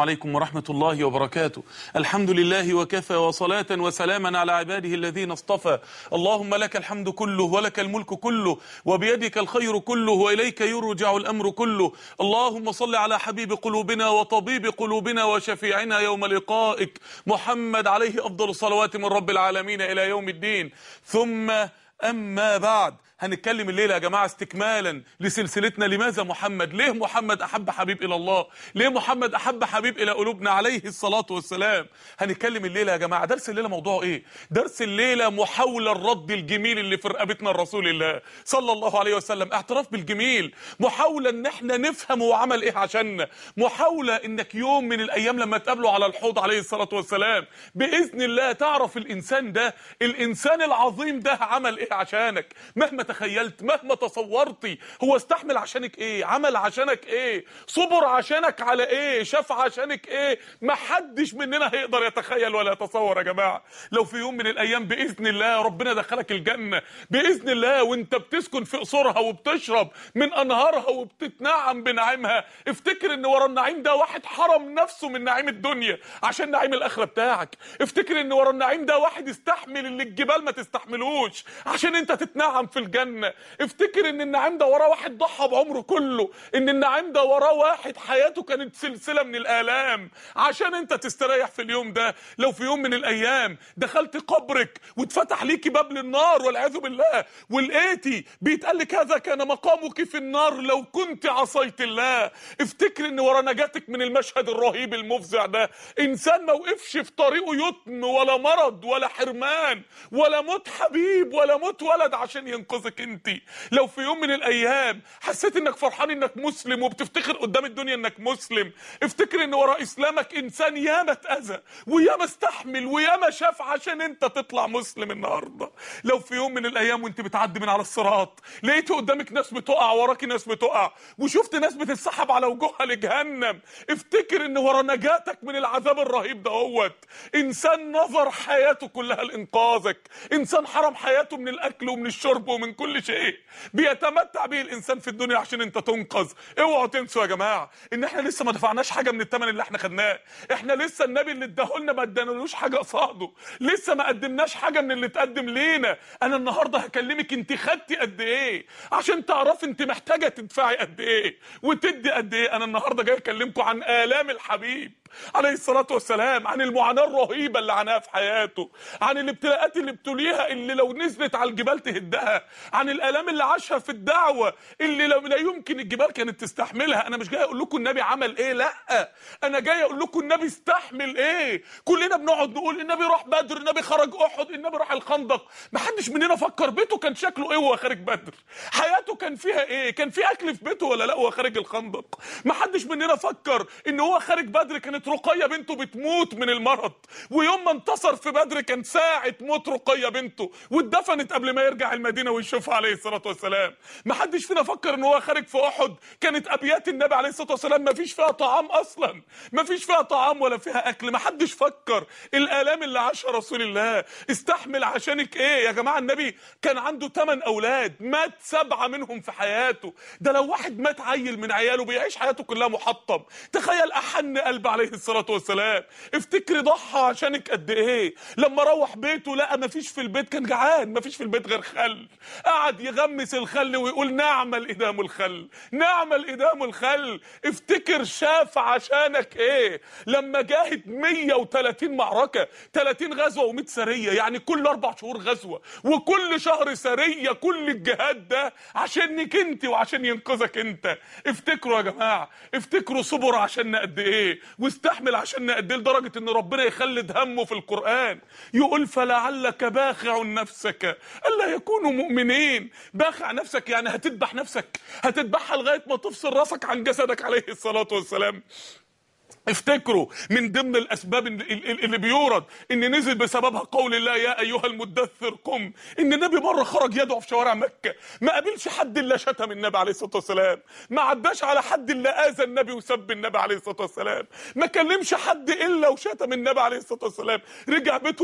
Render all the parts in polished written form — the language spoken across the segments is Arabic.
عليكم ورحمة الله وبركاته. الحمد لله وكفى، وصلاة وسلاما على عباده الذين اصطفى. اللهم لك الحمد كله ولك الملك كله وبيدك الخير كله وإليك يرجع الأمر كله. اللهم صل على حبيب قلوبنا وطبيب قلوبنا وشفيعنا يوم لقائك محمد عليه أفضل الصلوات من رب العالمين إلى يوم الدين. ثم أما بعد، هنتكلم الليلة يا جماعة استكمالا لسلسلتنا لماذا محمد؟ ليه محمد أحب حبيب إلى الله؟ ليه محمد أحب حبيب إلى قلوبنا عليه الصلاة والسلام؟ هنتكلم الليلة يا جماعة. درس الليلة موضوعه إيه؟ درس الليلة محاولة الرد الجميل اللي في رقبتنا لرسول الله صلى الله عليه وسلم، اعتراف بالجميل، محاولة إن احنا نفهم هو عمل إيه عشاننا، محاولة إنك يوم من الأيام لما تقابله على الحوض عليه الصلاة والسلام بإذن الله تعرف الإنسان ده، الإنسان العظيم ده عمل إيه عشانك. مهما تخيلت، مهما تصورتي، هو استحمل عشانك ايه، عمل عشانك ايه، صبر عشانك على ايه، شاف عشانك ايه. ما حدش مننا هيقدر يتخيل ولا يتصور يا جماعه. لو في يوم من الايام باذن الله ربنا دخلك الجنه باذن الله وانت بتسكن في قصورها وبتشرب من انهارها وبتتنعم بنعيمها، افتكر ان ورا النعيم ده واحد حرم نفسه من نعيم الدنيا عشان نعيم الاخره بتاعك. افتكر ان ورا النعيم ده واحد استحمل اللي الجبال ما تستحملوش عشان انت تتنعم في الجنه. افتكر ان النعيم ده وراه واحد ضحى بعمره كله، ان النعيم ده وراه واحد حياته كانت سلسله من الالام عشان انت تستريح في اليوم ده. لو في يوم من الايام دخلت قبرك واتفتح ليكي باب للنار والعياذ بالله ولقيتي بيتقال لك هذا كان مقامك في النار لو كنت عصيت الله، افتكر ان ورا نجاتك من المشهد الرهيب المفزع ده انسان ما وقفش في طريقه يتم ولا مرض ولا حرمان ولا موت حبيب ولا موت ولد عشان ينقذك انت. لو في يوم من الايام حسيت انك فرحان انك مسلم وبتفتخر قدام الدنيا انك مسلم، افتكر ان وراء اسلامك انسان ياما اتاذى وياما استحمل وياما شاف عشان انت تطلع مسلم النهارده. لو في يوم من الايام وانت بتعدي من على الصراط لقيت قدامك ناس بتقع وراكي ناس بتقع وشفت ناس بتتسحب على وجوهها لجهنم، افتكر ان ورا نجاتك من العذاب الرهيب دهوت انسان نظر حياته كلها لانقاذك، انسان حرم حياته من الاكل ومن الشرب ومن كل شيء بيتمتع به الانسان في الدنيا عشان انت تنقذ. اوعوا تنسوا يا جماعه ان احنا لسه ما دفعناش حاجه من الثمن اللي احنا خدناه، احنا لسه النبي اللي اداهولنا ما ادانالوش حاجه قصاده، لسه ما قدمناش حاجه من اللي اتقدم لينا. انا النهارده هكلمك انت خدتي قد ايه عشان تعرفي انت محتاجه تدفعي قد ايه وتدي قد ايه. انا النهارده جاي اكلمكم عن آلام الحبيب عليه الصلاة والسلام، عن المعاناة الرهيبة اللي عاناها في حياته، عن الابتلاءات اللي ابتليها اللي لو نزلت على الجبال تهدها، عن الآلام اللي عاشها في الدعوة اللي لو لا يمكن الجبال كانت تستحملها. انا مش جاي اقول لكم النبي عمل ايه، لا، انا جاي اقول لكم النبي استحمل ايه. كلنا بنقعد نقول النبي راح بدر، النبي خرج احد، النبي راح الخندق، ما حدش مننا فكر بيته كان شكله ايه وهو خارج بدر، حياته كان فيها ايه، كان في اكل في بيته ولا لا وهو خارج الخندق. ما حدش مننا فكر ان هو خارج بدر كانت رقية بنته بتموت من المرض، ويوم ما انتصر في بدر كان ساعة موت رقية بنته واتدفنت قبل ما يرجع المدينة ويشوفها عليه الصلاة والسلام. ما حدش فينا فكر ان هو خارج في احد كانت ابيات النبي عليه الصلاة والسلام ما فيش فيها طعام اصلا، ما فيش فيها طعام ولا فيها اكل. ما حدش فكر الالام اللي عاشها رسول الله استحمل عشانك ايه يا جماعة. النبي كان عنده 8 اولاد، مات 7 منهم في حياته. ده لو واحد مات عيل من عياله بيعيش حياته كلها محطم. تخيل احن قلب عليه الصلاة والسلام. افتكري ضحى عشانك قد ايه. لما روح بيته لقى مفيش في البيت، كان جعان مفيش في البيت غير خل، قعد يغمس الخل ويقول نعم الادام الخل، نعم الادام الخل. افتكر شاف عشانك ايه. لما جاهد 130 معركة، 30 غزوة و100 سرية، يعني كل 4 شهور غزوة وكل شهر سرية، كل الجهاد ده عشانك انت وعشان ينقذك انت. افتكروا يا جماعة، افتكروا صبر عشان قد ايه واستحمل عشان قد ايه، لدرجه ان ربنا يخلد همه في القران يقول فلعلك باخع نفسك الا يكونوا مؤمنين. باخع نفسك يعني هتذبح نفسك، هتذبحها لغايه ما تفصل راسك عن جسدك عليه الصلاه والسلام. افتكروا من ضمن الاسباب اللي بيورد ان نزل بسببها قول الله يا ايها المدثر قم، ان النبي مره خرج يدعو في شوارع مكه، ما قابلش حد الا شتم النبي عليه الصلاه والسلام، ما عداش على حد الا اذى النبي وسب النبي عليه الصلاه والسلام، ما كلمش حد الا وشتم النبي عليه الصلاه والسلام. رجع بيته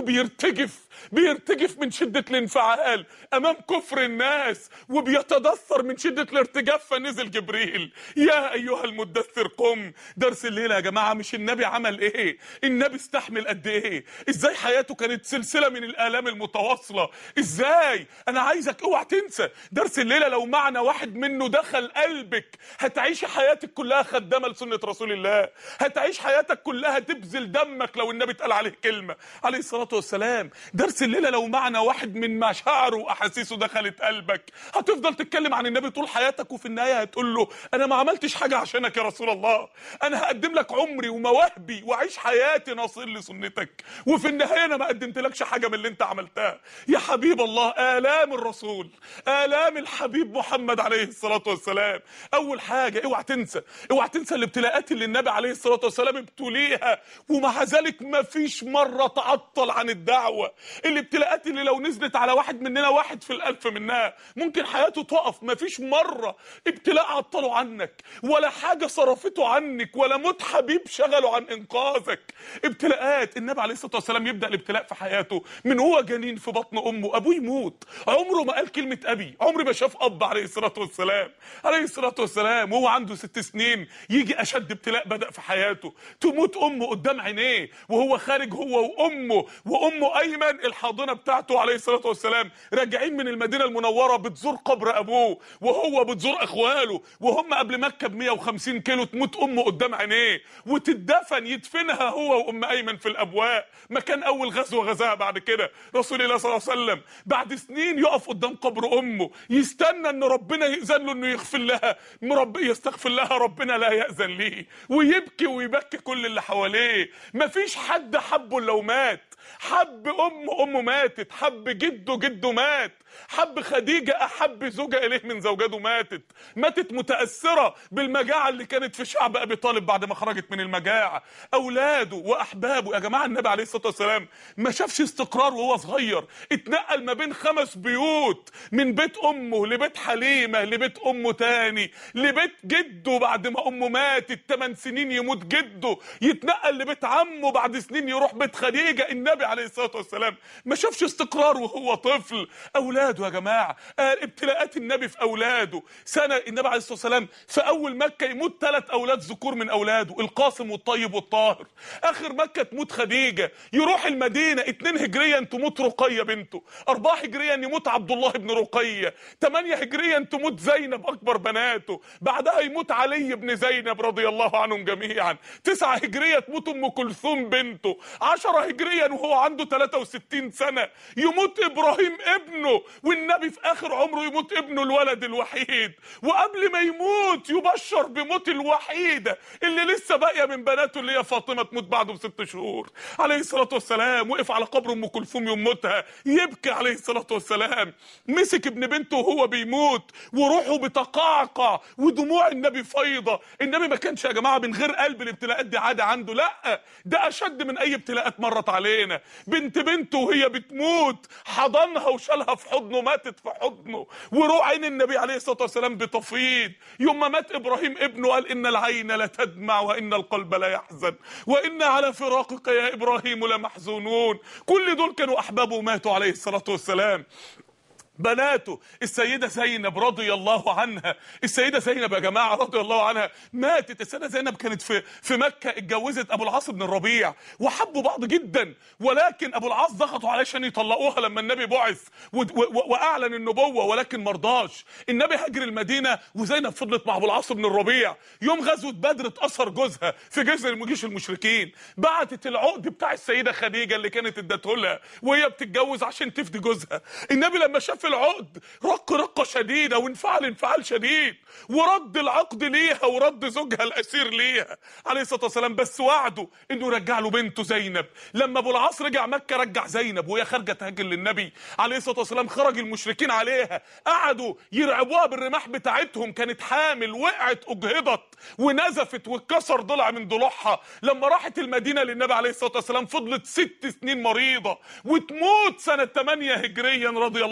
بيرتجف من شده الانفعال امام كفر الناس وبيتدثر من شده الارتجاف، فنزل جبريل يا ايها المدثر قم. درس الليله يا جماعه جماعه مش النبي عمل ايه، النبي استحمل قد ايه، ازاي حياته كانت سلسله من الالام المتواصله، ازاي. انا عايزك اوعى تنسى درس الليله، لو معنى واحد منه دخل قلبك هتعيش حياتك كلها خدامه لسنه رسول الله، هتعيش حياتك كلها تبذل دمك لو النبي اتقال عليه كلمه عليه الصلاه والسلام. درس الليله لو معنى واحد من مشاعره واحاسيسه دخلت قلبك هتفضل تتكلم عن النبي طول حياتك، وفي النهايه هتقول له انا ما عملتش حاجه عشانك يا رسول الله، انا هقدم لك عمري ومواهبي واعيش حياتي ناصر لسنتك، وفي النهايه انا ما قدمتلكش حاجه من اللي انت عملتها. يا حبيب الله، الام الرسول، الام الحبيب محمد عليه الصلاه والسلام. اول حاجه اوعى تنسى، اوعى تنسى الابتلاءات اللي النبي عليه الصلاه والسلام ابتليها ومع ذلك ما فيش مره تعطل عن الدعوه. الابتلاءات اللي لو نزلت على واحد مننا واحد في الالف منها ممكن حياته تقف، ما فيش مره ابتلاء عطله عنك ولا حاجه صرفته عنك ولا موت حبيب شغله عن انقاذك. ابتلاءات النبي عليه الصلاه والسلام يبدا الابتلاء في حياته من هو جنين في بطن امه، ابوه يموت، عمره ما قال كلمه ابي، عمره ما شاف اب عليه الصلاه والسلام، عليه الصلاه والسلام. وهو عنده 6 سنين يجي اشد ابتلاء بدا في حياته، تموت امه قدام عينيه وهو خارج هو وامه ايمن الحاضنه بتاعته عليه الصلاه والسلام، راجعين من المدينه المنوره بتزور قبر ابوه وهو بتزور اخواله، وهم قبل مكه ب 150 كيلو، تموت امه قدام عينيه وتدفن، يدفنها هو وام ايمن في الابواء، مكان اول غزوه غزاها بعد كده رسول الله صلى الله عليه وسلم. بعد سنين يقف قدام قبر امه يستنى ان ربنا يأذن له انه يغفر لها، يستغفر لها، ربنا لا يأذن ليه، ويبكي ويبكي كل اللي حواليه. مفيش حد حبه لو مات، حب امه ماتت، حب جده مات، حب خديجه احب زوجه اليه من زوجاته ماتت متاثره بالمجاعه اللي كانت في شعب ابي طالب بعد ما خرجت من المجاعه. اولاده واحبابه يا جماعه، النبي عليه الصلاه والسلام ما شافش استقرار وهو صغير، اتنقل ما بين 5 بيوت، من بيت امه لبيت حليمه لبيت امه تاني لبيت جده، بعد ما امه ماتت 8 سنين يموت جده، يتنقل لبيت عمه، بعد سنين يروح بيت خديجه. النبي عليه الصلاه والسلام ما شافش استقرار وهو طفل. اولاده يا جماعه، ابتلاءات النبي في اولاده. سنه النبي عليه الصلاه والسلام في اول مكه يموت 3 اولاد ذكور من اولاده، القاسم والطيب والطاهر. اخر مكه تموت خديجه، يروح المدينه 2 هجريا تموت رقيه بنته، 4 هجريا يموت عبد الله بن رقيه، 8 هجريا تموت زينب اكبر بناته، بعدها يموت علي بن زينب رضي الله عنهم جميعا، 9 هجريه تموت ام كلثوم بنته، 10 هجريا وهو عنده 63 سنه يموت ابراهيم ابنه، والنبي في اخر عمره يموت ابنه الولد الوحيد، وقبل ما يموت يبشر بموت الوحيده اللي لسه باقيه من بناته اللي هي فاطمه تموت بعده ب6 شهور عليه الصلاه والسلام. وقف على قبر ام كلثوم يوم موتها يبكي عليه الصلاه والسلام، مسك ابن بنته وهو بيموت وروحه بتقعقع ودموع النبي فيضه. النبي ما كانش يا جماعه من غير قلب الابتلاءات دي عاده عنده، لا ده اشد من اي ابتلاءات مرت علينا. بنته وهي بتموت حضنها وشالها في حضنه، ماتت في حضنه، وروح عين النبي عليه الصلاه والسلام بتفيض. يوم ما مات ابراهيم ابنه قال ان العين لتدمع وان القلب لا يحزن وان على فراقك يا ابراهيم لمحزونون. كل دول كانوا احبابه وماتوا عليه الصلاه والسلام. بناته السيدة زينب رضي الله عنها، السيدة زينب يا جماعة رضي الله عنها ماتت. السيدة زينب كانت في مكة، اتجوزت أبو العاص بن الربيع وحبوا بعض جدا، ولكن أبو العاص ضغطوا عليه عشان يطلقوها لما النبي بعث وأعلن النبوة، ولكن مرضاش. النبي هاجر المدينة وزينب فضلت مع أبو العاص بن الربيع. يوم غزوة بدر اتأثر جوزها في جيش المشركين، بعتت العقد بتاع السيدة خديجة اللي كانت ادته لها وهي بتتجوز عشان تفدي جوزها. النبي لما شاف العقد رقة شديدة وانفعل انفعال شديد، ورد العقد ليها ورد زوجها الأسير ليها عليه الصلاة والسلام، بس وعده انه يرجع له بنته زينب. لما ابو العاص رجع مكة رجع زينب وهي خارجة تهاجر للنبي عليه الصلاة والسلام، خرج المشركين عليها قعدوا يرعبوها بالرماح بتاعتهم، كانت حامل وقعت اجهضت ونزفت واتكسر ضلع من ضلوعها. لما راحت المدينة للنبي عليه الصلاة والسلام فضلت 6 سنين مريضة وتموت سنة 8 هجريا رضي الله عنها.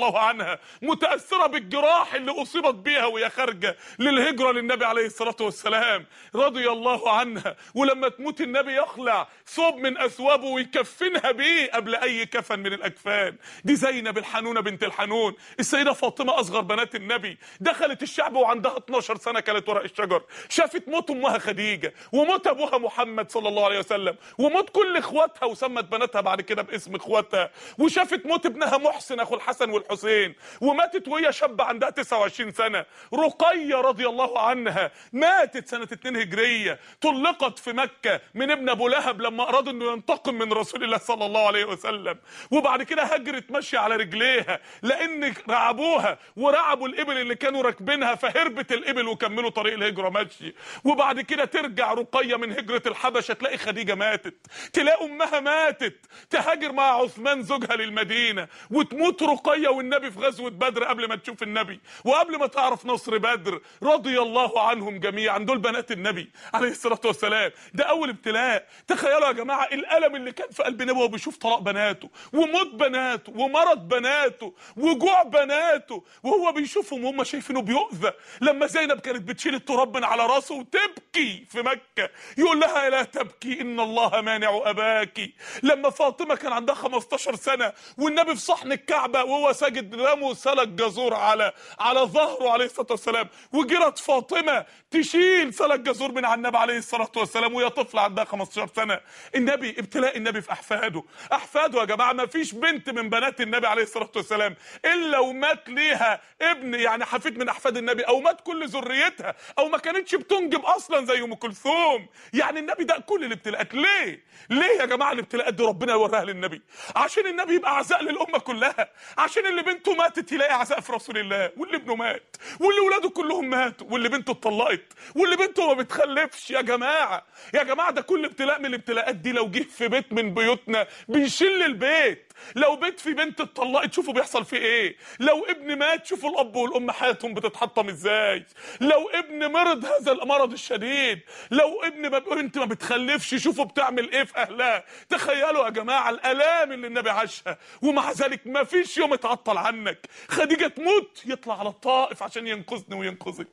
عنها متأثرة بالجراح اللي أصيبت بيها وهي خارجة للهجرة للنبي عليه الصلاة والسلام، رضي الله عنها. ولما تموت النبي يخلع ثوب من أثوابه ويكفنها بيه قبل أي كفن من الأكفان. دي زينب الحنونة بنت الحنون. السيدة فاطمة أصغر بنات النبي دخلت الشعب وعندها 12 سنة، كانت ورق الشجر، شافت موت أمها خديجة وموت أبوها محمد صلى الله عليه وسلم وموت كل إخواتها، وسمت بناتها بعد كده باسم إخواتها، وشافت موت ابنها محسن أخو الحسن والحسين، وماتت وهي شابة عندها 29 سنة. رقية رضي الله عنها ماتت سنة 2 هجرية، طلقت في مكة من ابن أبو لهب لما أراد أنه ينتقم من رسول الله صلى الله عليه وسلم، وبعد كده هجرت ماشية على رجليها لأن رعبوها ورعبوا الإبل اللي كانوا راكبينها، فهربت الإبل وكملوا طريق الهجرة ماشي. وبعد كده ترجع رقية من هجرة الحبشة تلاقي خديجة ماتت، تلاقي أمها ماتت، تهاجر مع عثمان زوجها للمدينة، وتموت رقية والنبي في غزوة بدر قبل ما تشوف النبي وقبل ما تعرف نصر بدر، رضي الله عنهم جميعا. دول بنات النبي عليه الصلاة والسلام. ده أول ابتلاء. تخيلوا يا جماعة الألم اللي كان في قلب النبي وهو بيشوف طلاق بناته وموت بناته ومرض بناته وجوع بناته وهو بيشوفهم وهم شايفينه بيؤذى. لما زينب كانت بتشيل التراب من على راسه وتبكي في مكة يقول لها لا تبكي إن الله مانع أباكي. لما فاطمة كان عندها 15 سنة والنبي في صحن الكعبة وهو ساجد رموا سلك جزور على ظهره عليه الصلاة والسلام، وجرت فاطمة تشيل سلك جزور من على النبي عليه الصلاة والسلام وهي طفلة عندها 15 سنة. النبي ابتلاء النبي في أحفاده يا جماعة. ما فيش بنت من بنات النبي عليه الصلاة والسلام إلا ومات ليها ابن يعني حفيد من أحفاد النبي، أو مات كل ذريتها، أو ما كانتش بتنجب أصلا زي أم كلثوم. يعني النبي ده كل الابتلاءات. ليه يا جماعة الابتلاءات دي ربنا يوريها للنبي؟ عشان النبي يبقى عزاء للأمة كلها، عشان اللي بنته ماتت يلاقي عزاء في رسول الله، واللي ابنه مات، واللي ولاده كلهم ماتوا، واللي بنته اتطلقت، واللي بنته ما بتخلفش. يا جماعة ده كل ابتلاء من الابتلاءات دي لو جه في بيت من بيوتنا بيشل البيت. لو بيت في بنت اتطلقت شوفوا بيحصل فيه ايه، لو ابن مات شوفوا الاب والام حياتهم بتتحطم ازاي، لو ابن مرض هذا المرض الشديد، لو بنت ما بتخلفش شوفوا بتعمل ايه في اهلها. تخيلوا يا جماعه الالام اللي النبي عاشها، ومع ذلك ما فيش يوم اتعطل عنك. خديجه تموت يطلع على الطائف عشان ينقذني وينقذك.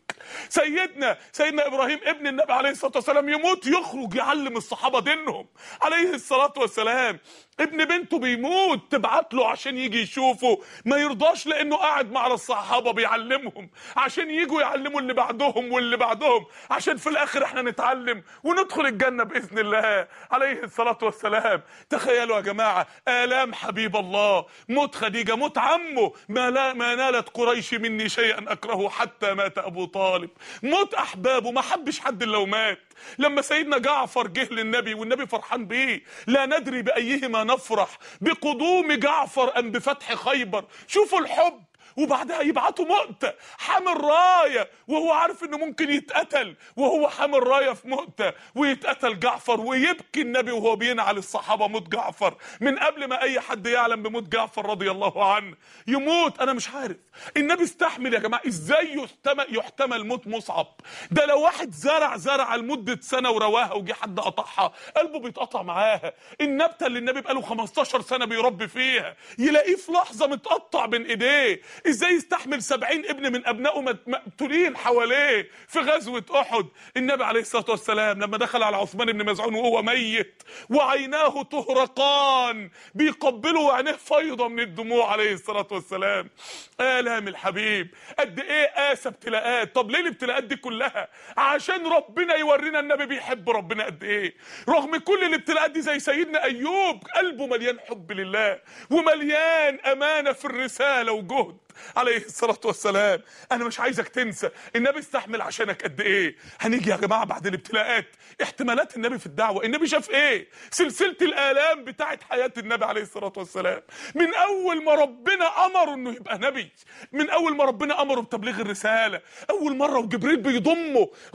سيدنا ابراهيم ابن النبي عليه الصلاه والسلام يموت يخرج يعلم الصحابه دينهم عليه الصلاه والسلام. ابن بنته بيموت تبعت له عشان يجي يشوفه، ما يرضاش لانه قاعد مع الصحابه بيعلمهم عشان يجوا يعلموا اللي بعدهم واللي بعدهم، عشان في الاخر احنا نتعلم وندخل الجنه باذن الله عليه الصلاه والسلام. تخيلوا يا جماعه الام حبيب الله، موت خديجه، موت عمه، ما نالت قريش مني شيئا اكرهه حتى مات ابو طالب، موت احبابه، ما حبش حد الا ومات. لما سيدنا جعفر جه للنبي والنبي فرحان بيه، لا ندري بايهما نفرح، بقدوم جعفر ام بفتح خيبر. شوفوا الحب. وبعدها يبعتوا مؤتة حامل راية وهو عارف انه ممكن يتقتل، وهو حامل راية في مؤتة ويتقتل جعفر، ويبكي النبي وهو بينعل الصحابة موت جعفر من قبل ما اي حد يعلم بموت جعفر رضي الله عنه. يموت انا مش عارف النبي استحمل يا جماعة ازاي يحتمل موت مصعب ده. لو واحد زرع لمدة سنة ورواها وجي حد قطعها قلبه بيتقطع معاها. النبتة اللي النبي بقاله 15 سنة بيربي فيها يلاقيه في لحظة متقطع بين ايديه. ازاي يستحمل 70 ابن من ابنائه مقتولين حواليه في غزوة احد؟ النبي عليه الصلاة والسلام لما دخل على عثمان بن مزعون وهو ميت وعيناه تهرقان بيقبله وعينيه فيضة من الدموع عليه الصلاة والسلام. آلام الحبيب قد ايه قاسى ابتلاءات. طب ليه الابتلاءات دي كلها؟ عشان ربنا يورينا النبي بيحب ربنا قد ايه. رغم كل الابتلاءات دي زي سيدنا ايوب قلبه مليان حب لله ومليان امانة في الرسالة وجهد عليه الصلاة والسلام. انا مش عايزك تنسى النبي استحمل عشانك قد ايه. هنيجي يا جماعة بعد الابتلاءات احتمالات النبي في الدعوة. النبي شاف ايه؟ سلسلة الآلام بتاعت حياة النبي عليه الصلاة والسلام من اول ما ربنا امره انه يبقى نبي، من اول ما ربنا امره بتبليغ الرسالة، اول مرة وجبريل بيضمه غط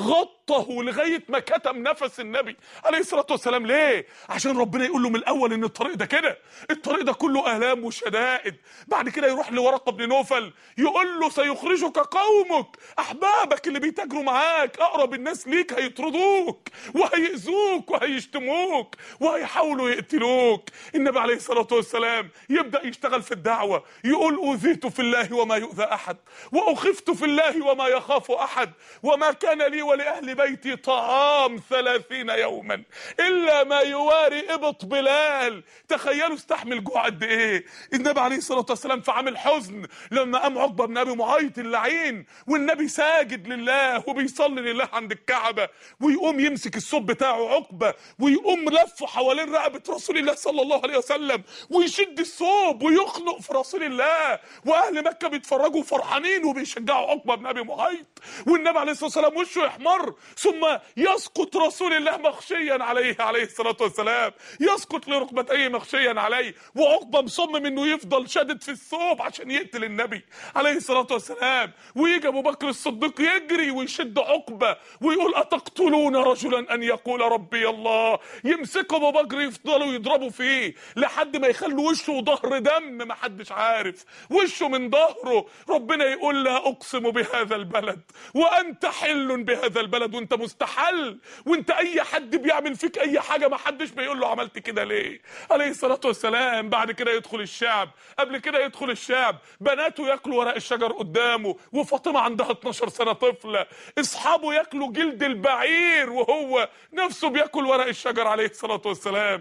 بطه لغايه ما كتم نفس النبي عليه الصلاه والسلام. ليه؟ عشان ربنا يقول له من الاول ان الطريق ده كده، الطريق ده كله الام وشدائد. بعد كده يروح لورقه بن نوفل يقول له سيخرجك قومك، احبابك اللي بيتاجروا معاك اقرب الناس ليك هيطردوك وهيأذوك وهيشتموك وهيحاولوا يقتلوك. النبي عليه الصلاه والسلام يبدا يشتغل في الدعوه، يقول اوذيت في الله وما يؤذى احد، واخفت في الله وما يخاف احد، وما كان لي ولاهل بيتي طعام 30 يوما الا ما يواري ابط بلال. تخيلوا استحمل جوع قد ايه النبي عليه الصلاه والسلام في عام الحزن، لما قام عقبه بن ابي معيط اللعين والنبي ساجد لله وبيصلي لله عند الكعبه، ويقوم يمسك الصوت بتاعه عقبه ويقوم لفه حوالين رقبه رسول الله صلى الله عليه وسلم ويشد الثوب ويخنق في رسول الله، واهل مكه بيتفرجوا فرحانين وبيشجعوا عقبه بن ابي معيط، والنبي عليه الصلاه والسلام وشه يحمر، ثم يسقط رسول الله مغشيا عليه الصلاه والسلام، يسقط لركبتيه مغشيا عليه، وعقبه مصمم انه يفضل شادد في الثوب عشان يقتل النبي عليه الصلاه والسلام. ويجي ابو بكر الصديق يجري ويشد عقبه ويقول اتقتلون رجلا ان يقول ربي الله، يمسكوا ابو بكر يفضلوا يضربوا فيه لحد ما يخلوا وشه وظهر دم، ما حدش عارف وشه من ظهره. ربنا يقول لا اقسم بهذا البلد وانت حل بهذا البلد، وانت مستحل، وانت اي حد بيعمل فيك اي حاجه ما حدش بيقول له عملت كده ليه عليه الصلاه والسلام. بعد كده يدخل الشعب، قبل كده يدخل الشعب بناته ياكلوا ورق الشجر قدامه وفاطمه عندها 12 سنه طفله، اصحابه ياكلوا جلد البعير وهو نفسه بياكل ورق الشجر عليه الصلاه والسلام.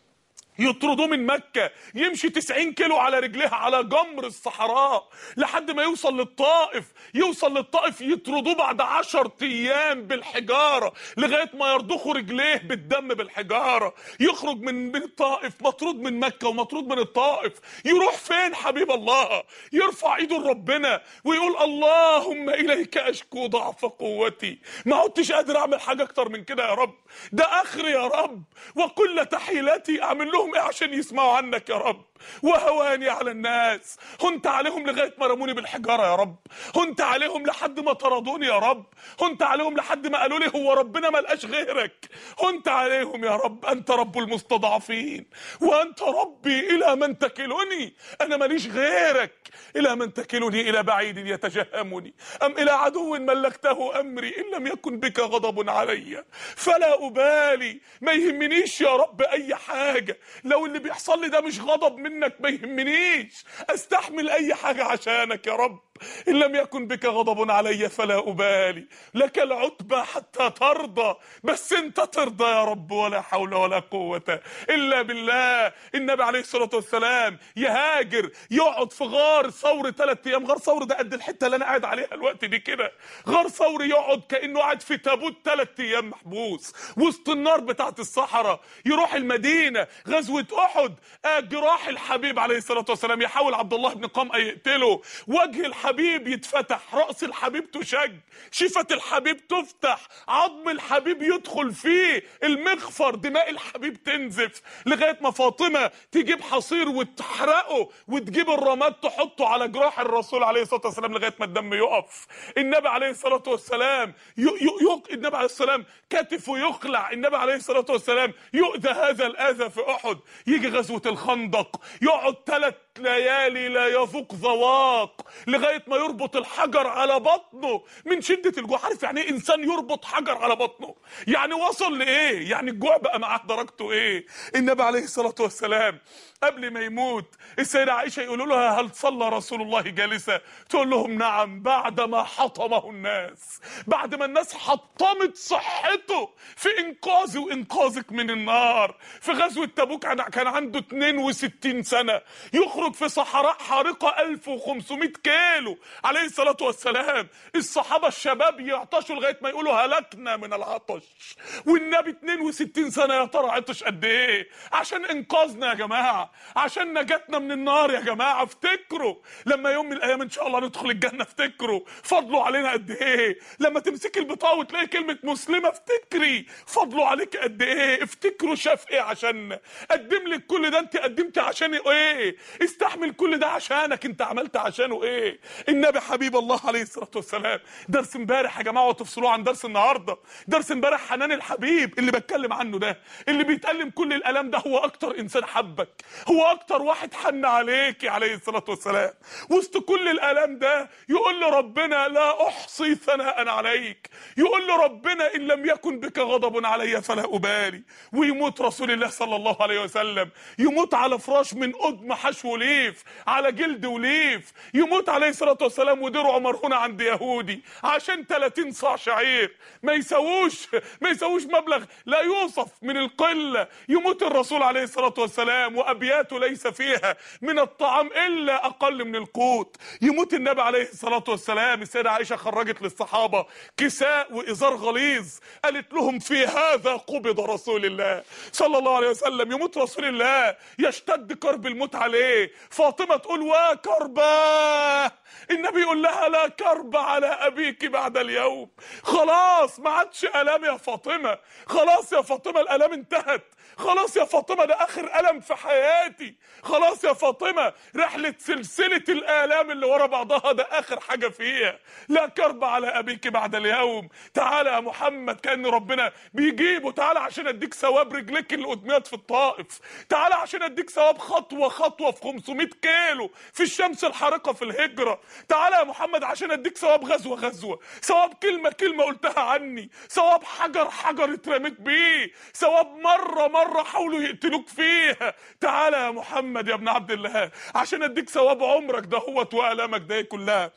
يطردوه من مكة، يمشي 90 كيلو على رجليه على جمر الصحراء لحد ما يوصل للطائف، يطردوه بعد 10 ايام بالحجارة لغاية ما يرضخوا رجليه بالدم بالحجارة. يخرج من الطائف مطرود من مكة ومطرود من الطائف، يروح فين حبيب الله؟ يرفع ايده لربنا ويقول اللهم اليك اشكو ضعف قوتي، ما عدتش قادر اعمل حاجة اكتر من كده يا رب، ده اخري يا رب، وكل تحيلتي اعمل لهم ايه عشان يسمعوا عنك يا رب، وهواني على الناس، هنت عليهم لغايه ما رموني بالحجاره يا رب، هنت عليهم لحد ما طردوني يا رب، هنت عليهم لحد ما قالوا لي هو ربنا ما لقاش غيرك، هنت عليهم يا رب، انت رب المستضعفين وانت ربي الى من تكلني، انا ماليش غيرك، الى من تكلني؟ الى بعيد يتجهمني ام الى عدو ملكته امري؟ ان لم يكن بك غضب علي فلا ابالي، ما يهمنيش يا رب اي حاجه، لو اللي بيحصل لي ده مش غضب منك ما يهمنيش، استحمل اي حاجه عشانك يا رب، ان لم يكن بك غضب علي فلا ابالي، لك العتبى حتى ترضى، بس انت ترضى يا رب، ولا حول ولا قوه الا بالله. النبي عليه الصلاه والسلام يهاجر، يقعد في غار ثور 3 ايام، غار ثور ده قد الحته اللي انا قاعد عليها الوقت دي كده، غار ثور يقعد كانه قاعد في تابوت 3 ايام محبوس وسط النار بتاعت الصحراء. يروح المدينه، غزوه احد، جراح الحبيب عليه الصلاه والسلام، يحاول عبد الله بن قمأ يقتله، وجه الحبيب يتفتح، رأس الحبيب تشج، شفة الحبيب تفتح، عظم الحبيب يدخل فيه المغفر، دماء الحبيب تنزف، لغاية ما فاطمة تجيب حصير وتحرقه وتجيب الرماد تحطه على جراح الرسول عليه الصلاة والسلام لغاية ما الدم يقف. النبي عليه الصلاة والسلام النبي عليه السلام كتفه يخلع، النبي عليه الصلاة والسلام يؤذى هذا الأذى في أحد. يجي غزوة الخندق، يقعد 3 ليالي لا يذوق ذواق لغايه ما يربط الحجر على بطنه من شده الجوع. عارف يعني ايه انسان يربط حجر على بطنه؟ يعني وصل لايه؟ يعني الجوع بقى معاه درجته ايه؟ النبي عليه الصلاه والسلام قبل ما يموت السيده عائشه يقولوا لها هل صلى رسول الله جالسا؟ تقول لهم نعم، بعد ما حطمه الناس، بعد ما الناس حطمت صحته في انقاذي وانقاذك من النار. في غزوه تبوك كان عنده 62 سنه، يخرج في صحراء حارقه 1500 كيلو عليه الصلاه والسلام، الصحابه الشباب يعطشوا لغايه ما يقولوا هلكنا من العطش، والنبي 62 سنه يا ترى عطش قد ايه عشان انقاذنا يا جماعه، عشان نجاتنا من النار يا جماعه. افتكروا لما يوم من الايام ان شاء الله ندخل الجنه، افتكروا فضلوا علينا قد ايه، لما تمسكي البطاقه وتلاقي كلمه مسلمه افتكري فضلوا عليك قد ايه، افتكروا شاف ايه عشان قدم لك كل ده، انت قدمتي عشان ايه، بيستحمل كل ده عشانك، انت عملت عشانه ايه؟ النبي حبيب الله عليه الصلاه والسلام. درس امبارح يا جماعه وتفصلوه عن درس النهارده. درس امبارح حنان الحبيب اللي بتكلم عنه ده، اللي بيتألم كل الالم ده، هو اكتر انسان حبك، هو اكتر واحد حن عليك عليه الصلاه والسلام. وسط كل الالم ده يقول له ربنا لا احصي ثناء عليك، يقول له ربنا ان لم يكن بك غضب علي فلا ابالي. ويموت رسول الله صلى الله عليه وسلم، يموت على فراش من قدم حشو ليف، على جلد وليف، يموت عليه الصلاه والسلام ودرعه مرهونه عند يهودي عشان 30 صاع شعير ما يسووش مبلغ لا يوصف من القله. يموت الرسول عليه الصلاه والسلام وابياته ليس فيها من الطعام الا اقل من القوت. يموت النبي عليه الصلاه والسلام، السيده عائشه خرجت للصحابه كساء وازار غليظ، قالت لهم في هذا قبض رسول الله صلى الله عليه وسلم. يموت رسول الله، يشتد كرب الموت عليه، فاطمه تقول وكرباه، النبي يقول لها لا كرب على ابيك بعد اليوم. خلاص ما عادش الام يا فاطمه، خلاص يا فاطمه الالام انتهت، خلاص يا فاطمه ده اخر الم في حياتي، خلاص يا فاطمه رحله سلسله الالام اللي ورا بعضها ده اخر حاجه فيها. لا كرب على ابيك بعد اليوم. تعالى يا محمد، كأن ربنا بيجيبه، تعالى عشان اديك ثواب رجليك اللي قدمت في الطائف، تعالى عشان اديك ثواب خطوه خطوه في 500 كيلو في الشمس الحارقه في الهجره، تعالى يا محمد عشان اديك ثواب غزوه غزوه، ثواب كلمه كلمه قلتها عني، ثواب حجر حجر اترميت بيه، ثواب مره حاولوا يقتلوك فيها. تعالى يا محمد يا ابن عبد الله عشان اديك ثواب عمرك دهوت والامك ده كلها.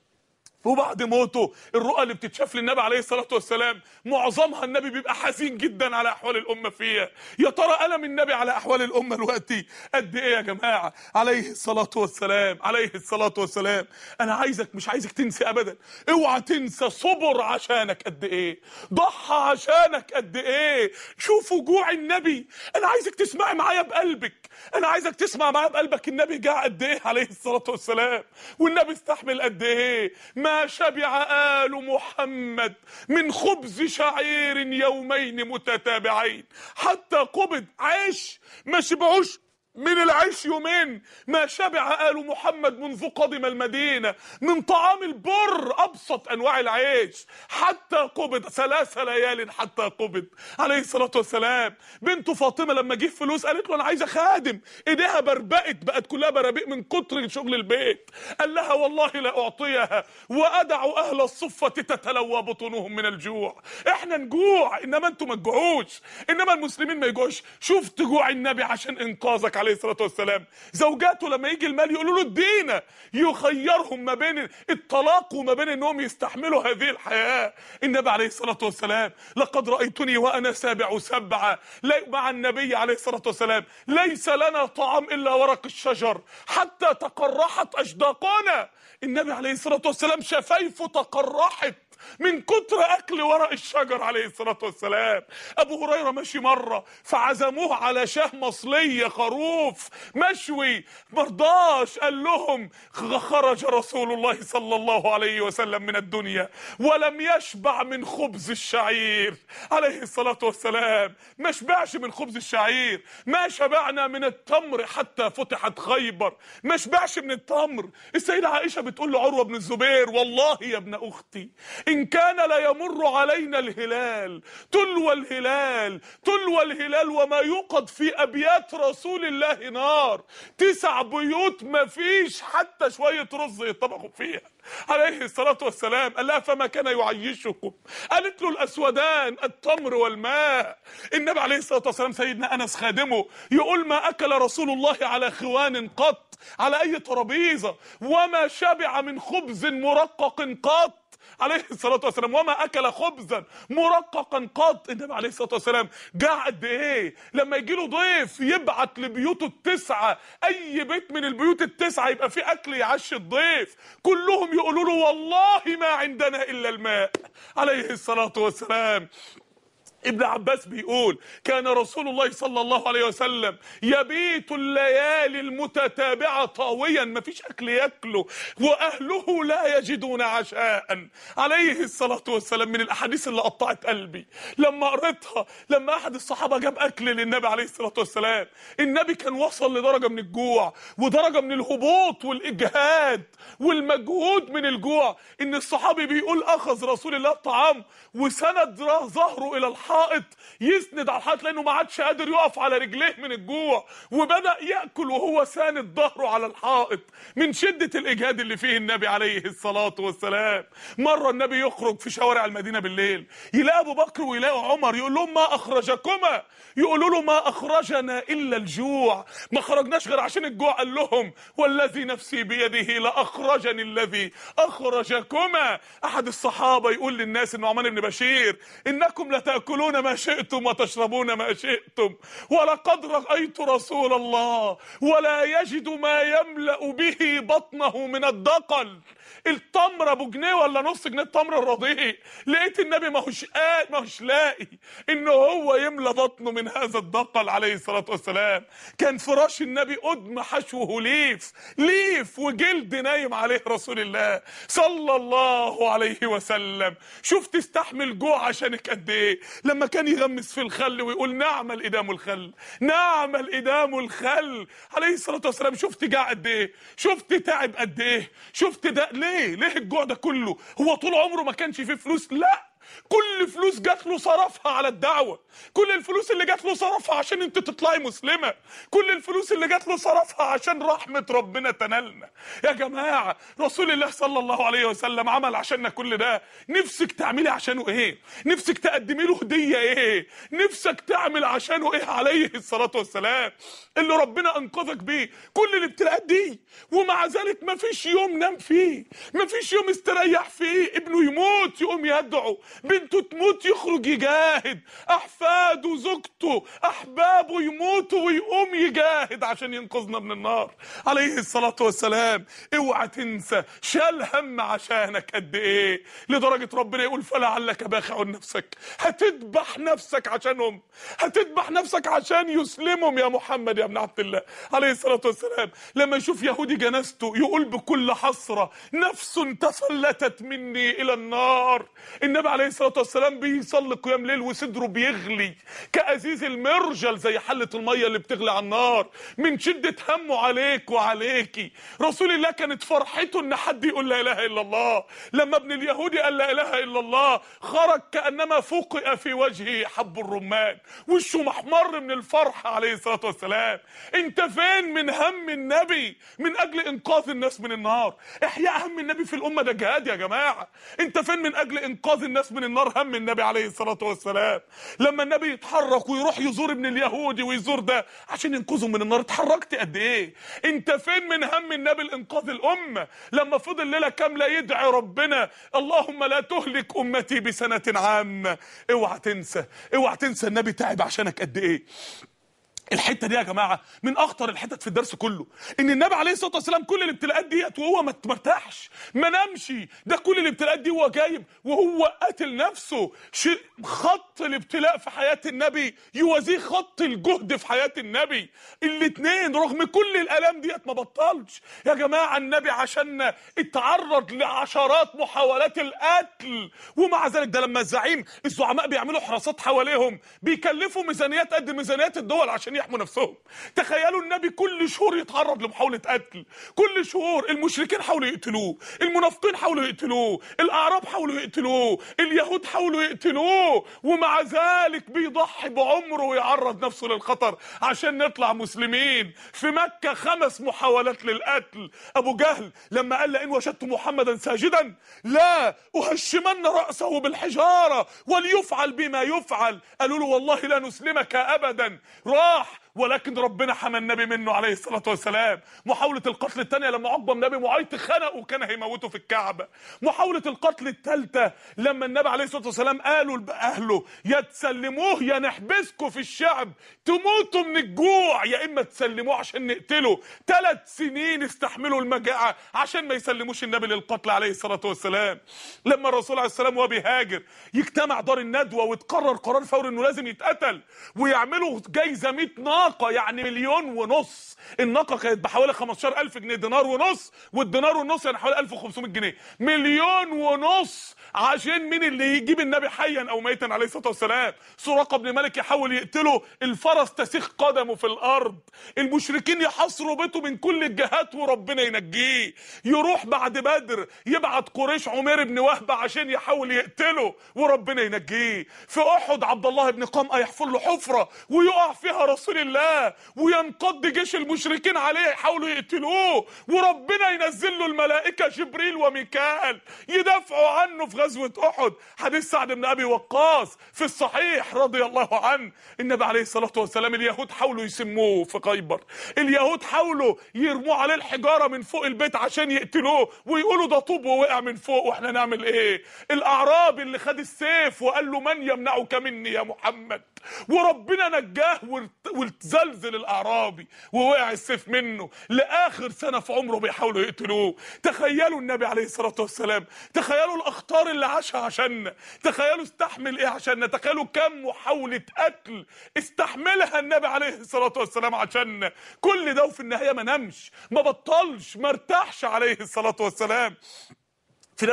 وبعد موته الرؤى اللي بتتشاف للنبي عليه الصلاه والسلام معظمها النبي بيبقى حزين جدا على احوال الامه فيها. يا ترى الم النبي على احوال الامه دلوقتي قد ايه يا جماعه عليه الصلاه والسلام، عليه الصلاه والسلام. انا عايزك، مش عايزك تنسى ابدا، اوعى تنسى صبر عشانك قد ايه، ضحى عشانك قد ايه. شوف وجوع النبي، انا عايزك تسمعي معايا بقلبك، انا عايزك تسمع معايا بقلبك النبي جاع قد ايه عليه الصلاه والسلام، والنبي استحمل قد ايه. ما شبع آل محمد من خبز شعير يومين متتابعين حتى قبض. عيش ما شبعوش من العيش يومين، ما شبع آل محمد منذ قدم المدينة من طعام البر أبسط أنواع العيش حتى قبض 3 ليال حتى قبض عليه الصلاة والسلام. بنته فاطمة لما جه فلوس قالت له أنا عايزة خادم، إيديها بربقت بقت كلها برابيق من كتر شغل البيت. قال لها والله لا أعطيها وأدع أهل الصفة تتلوى بطونهم من الجوع. إحنا نجوع إنما أنتم ما تجوعوش، إنما المسلمين ما يجوعوش. شفت جوع النبي عشان إنقاذك عليه الصلاة والسلام. زوجاته لما يجي المال يقولوا له ادينا، يخيرهم ما بين الطلاق وما بين انهم يستحملوا هذه الحياة. النبي عليه الصلاة والسلام لقد رأيتني وأنا سابع سبعة مع النبي عليه الصلاة والسلام ليس لنا طعام إلا ورق الشجر حتى تقرحت أشداقنا. النبي عليه الصلاة والسلام شفايفه تقرحت من كتر اكل ورق الشجر عليه الصلاه والسلام. ابو هريره ماشي مره فعزموه على شاه مصليه خروف مشوي، مرضاش، قال لهم خرج رسول الله صلى الله عليه وسلم من الدنيا ولم يشبع من خبز الشعير عليه الصلاه والسلام. ما شبعش من خبز الشعير، ما شبعنا من التمر حتى فتحت خيبر، ما شبعش من التمر. السيده عائشه بتقول لعروه بن الزبير والله يا ابن اختي إن كان لا يمر علينا الهلال تلو الهلال وما يوقد في أبيات رسول الله نار، 9 بيوت ما فيش حتى شوية رز يطبخوا فيها عليه الصلاة والسلام. قال لها فما كان يعيشكم؟ قالت له الأسودان التمر والماء. النبي عليه الصلاة والسلام سيدنا أنس خادمه يقول ما أكل رسول الله على خوان قط، على أي ترابيزة، وما شبع من خبز مرقق قط عليه الصلاة والسلام، وما أكل خبزا مرققا قط. النبي عليه الصلاة والسلام جاع قد إيه؟ لما يجي له ضيف يبعت لبيوته ال9، أي بيت من البيوت ال9 يبقى فيه أكل يعشي الضيف، كلهم يقولوا له والله ما عندنا إلا الماء عليه الصلاة والسلام. ابن عباس بيقول كان رسول الله صلى الله عليه وسلم يبيت الليالي المتتابعة طاويا، مفيش أكل يأكله، وأهله لا يجدون عشاء عليه الصلاة والسلام. من الأحاديث اللي قطعت قلبي لما قريتها، لما أحد الصحابة جاب أكل للنبي عليه الصلاة والسلام، النبي كان وصل لدرجة من الجوع ودرجة من الهبوط والإجهاد والمجهود من الجوع، إن الصحابي بيقول أخذ رسول الله الطعام وسند ظهره إلى الحائط، يسند على الحائط لأنه ما عادش قادر يقف على رجليه من الجوع، وبدأ يأكل وهو ساند ظهره على الحائط من شدة الإجهاد اللي فيه النبي عليه الصلاة والسلام. مرة النبي يخرج في شوارع المدينة بالليل، يلاقي أبو بكر ويلاقي عمر، يقول لهم ما أخرجكما؟ يقولوا له ما أخرجنا إلا الجوع، ما خرجناش غير عشان الجوع. قال لهم والذي نفسي بيده لأخرجني الذي أخرجكما. أحد الصحابة يقول للناس، إنه عمان بن بشير، إنكم لتأكلون ما شئتم وتشربون ما شئتم، ولقد رأيت رسول الله ولا يجد ما يملأ به بطنه من الدقل. التمر ابو جنيه ولا نص جنيه التمر الرضيع، لقيت النبي ماهوش لاقي انه هو يملى بطنه من هذا الدقل عليه الصلاه والسلام. كان فراش النبي قدم حشوه ليف وجلد نايم عليه رسول الله صلى الله عليه وسلم. شوف تستحمل جوع عشانك قد ايه، لما كان يغمس في الخل ويقول نعم الادام الخل، نعم الادام الخل عليه الصلاه والسلام. شفت جاع قد ايه، شفت تعب قد ايه، شفت ده. ليه الجوع ده كله؟ هو طول عمره ما كانش فيه فلوس؟ لا، كل فلوس جات له صرفها على الدعوة، كل الفلوس اللي جات له صرفها عشان انت تطلعي مسلمة، كل الفلوس اللي جات له صرفها عشان رحمة ربنا تنالنا. يا جماعة رسول الله صلى الله عليه وسلم عمل عشاننا كل ده. نفسك تعملي عشانه ايه؟ نفسك تقدمي له هدية ايه؟ نفسك تعمل عشانه ايه عليه الصلاة والسلام، اللي ربنا انقذك بيه كل الابتلاءات دي، ومع ذلك ما فيش يوم نام فيه، ما فيش يوم استريح فيه. ابنه يموت يقوم يدعو، بنته تموت يخرج يجاهد، احفاده زوجته احبابه يموتوا ويقوم يجاهد عشان ينقذنا من النار عليه الصلاة والسلام. اوعى تنسى شال هم عشانك قد ايه، لدرجة ربنا يقول فلعلك باخع نفسك، هتذبح نفسك عشانهم، هتذبح نفسك عشان يسلمهم يا محمد يا ابن عبد الله عليه الصلاة والسلام. لما يشوف يهودي جنازته يقول بكل حسرة نفس تفلتت مني الى النار. النبي عليه الصلاة والسلام بيصلي قيام ليل وصدره بيغلي كأزيز المرجل، زي حلة المية اللي بتغلي على النار من شدة همه عليك وعليكي. رسول الله كانت فرحته ان حد يقول لا اله الا الله. لما ابن اليهودي قال لا اله الا الله خرج كأنما فقئ في وجهه حب الرمان، وشه محمر من الفرحة عليه الصلاة والسلام. انت فين من هم النبي من اجل انقاذ الناس من النار؟ احياء هم النبي في الامة ده جهاد يا جماعة. انت فين من اجل انقاذ الناس من النار؟ هم النبي عليه الصلاة والسلام لما النبي يتحرك ويروح يزور ابن اليهودي ويزور ده عشان ينقذهم من النار، اتحركت قد ايه؟ انت فين من هم النبي لانقاذ الامة لما فضل ليلة كاملة يدعي ربنا اللهم لا تهلك امتي بسنة عامة؟ اوعى تنسى النبي تعب عشانك قد ايه. الحته دي يا جماعه من اخطر الحتت في الدرس كله، ان النبي عليه الصلاه والسلام كل الابتلاءات ديت وهو ما مرتاحش ما نامش، ده كل الابتلاءات دي هو جايب وهو قاتل نفسه. خط الابتلاء في حياه النبي يوازيه خط الجهد في حياه النبي، الاثنين رغم كل الالام ديت ما بطلش يا جماعه. النبي عشان اتعرض لعشرات محاولات القتل، ومع ذلك ده لما الزعماء بيعملوا حراسات حواليهم بيكلفوا ميزانيات قد ميزانيات الدول عشان يحموا نفسهم. تخيلوا النبي كل شهور يتعرض لمحاولة قتل، كل شهور المشركين حاولوا يقتلوه، المنافقين حاولوا يقتلوه، الأعراب حاولوا يقتلوه، اليهود حاولوا يقتلوه، ومع ذلك بيضحي بعمره ويعرض نفسه للخطر عشان نطلع مسلمين. في مكة 5 محاولات للقتل. أبو جهل لما قال لئن وجدت محمدا ساجدا لا أهشمن رأسه بالحجارة وليفعل بما يفعل، قالوا له والله لا نسلمك أبدا. راح ولكن ربنا حمى النبي منه عليه الصلاة والسلام. محاولة القتل الثانية لما عقبة بن ابي معيط خنقه وكان هيموته في الكعبة. محاولة القتل الثالثة لما النبي عليه الصلاة والسلام قالوا لأهله يا تسلموه يا نحبسكم في الشعب تموتوا من الجوع، يا اما تسلموه عشان نقتله. 3 سنين استحملوا المجاعة عشان ما يسلموش النبي للقتل عليه الصلاة والسلام. لما الرسول عليه السلام وهو بيهاجر يجتمع دار الندوة وتقرر قرار فوري انه لازم يتقتل، ويعملوا جايزة 100 ناقة يعني 1.5 مليون. الناقة كانت بحوالي 15,000 جنيه، دينار ونص، والدينار والنص يعني حوالي 1500 جنيه. 1.5 مليون عشان مين اللي يجيب النبي حيا او ميتا عليه الصلاة والسلام. سراقة بن مالك يحاول يقتله، الفرس تسيخ قدمه في الارض، المشركين يحاصروا بيته من كل الجهات وربنا ينجيه. يروح بعد بدر يبعت قريش عمير بن وهب عشان يحاول يقتله وربنا ينجيه. في احد عبد الله بن قمأ يحفر له حفرة ويقع فيها رسول الله وينقض جيش المشركين عليه يحاولوا يقتلوه، وربنا ينزل له الملائكة جبريل وميكال يدافعوا عنه في غزوة احد. حديث سعد بن ابي وقاص في الصحيح رضي الله عنه، النبي عليه الصلاة والسلام اليهود حاولوا يسموه في خيبر، اليهود حاولوا يرموا عليه الحجارة من فوق البيت عشان يقتلوه ويقولوا ده طوب ووقع من فوق واحنا نعمل ايه؟ الاعرابي اللي خد السيف وقال له من يمنعك مني يا محمد، وربنا نجاه وتزلزل الاعرابي ووقع السيف منه. لاخر سنة في عمره بيحاولوا يقتلوه. تخيلوا النبي عليه الصلاة والسلام، تخيلوا الاخطار اللي عاشها عشاننا، تخيلوا استحمل ايه عشاننا، تخيلوا كم محاولة قتل استحملها النبي عليه الصلاة والسلام عشاننا. كل ده وفي النهاية ما نمش، ما بطلش، ما ارتاحش عليه الصلاة والسلام. في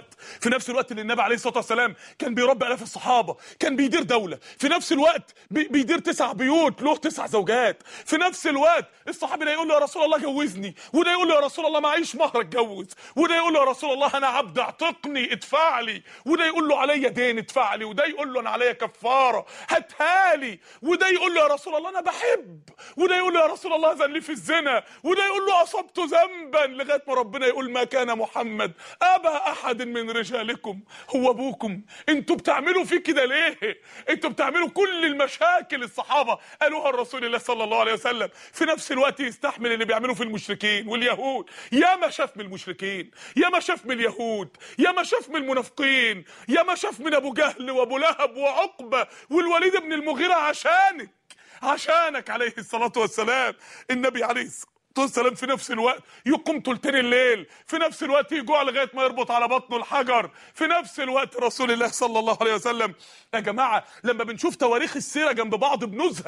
نفس الوقت اللي النبي عليه الصلاه والسلام كان بيربي الاف الصحابه، كان بيدير دوله، في نفس الوقت بيدير 9 بيوت له 9 زوجات، في نفس الوقت الصحابي ده يقول له يا رسول الله جوزني، وده يقول له يا رسول الله معيش مهر اتجوز، وده يقول له يا رسول الله انا عبد اعتقني ادفع لي، وده يقول له عليا دين ادفع لي، وده يقول له انا عليا كفاره هاتها لي، وده يقول له يا رسول الله انا بحب، وده يقول له يا رسول الله اذن لي في الزنا، وده يقول له اصبت ذنبا، لغايه ما ربنا يقول ما كان محمد ابا احد من رجالكم، هو ابوكم؟ انتوا بتعملوا فيه كده ليه؟ انتوا بتعملوا كل المشاكل الصحابه قالوها لرسول الله صلى الله عليه وسلم، في نفس الوقت يستحمل اللي بيعملوه في المشركين واليهود. يا ما شاف من المشركين، يا ما شاف من اليهود، يا ما شاف من المنافقين، يا ما شاف من ابو جهل وابو لهب وعقبه والوليد بن المغيره عشانك عليه الصلاه والسلام. النبي عليه الصلاه والسلام في نفس الوقت يقوم تلتين الليل، في نفس الوقت يجوع لغايه ما يربط على بطنه الحجر، في نفس الوقت رسول الله صلى الله عليه وسلم. يا جماعه لما بنشوف تواريخ السيره جنب بعض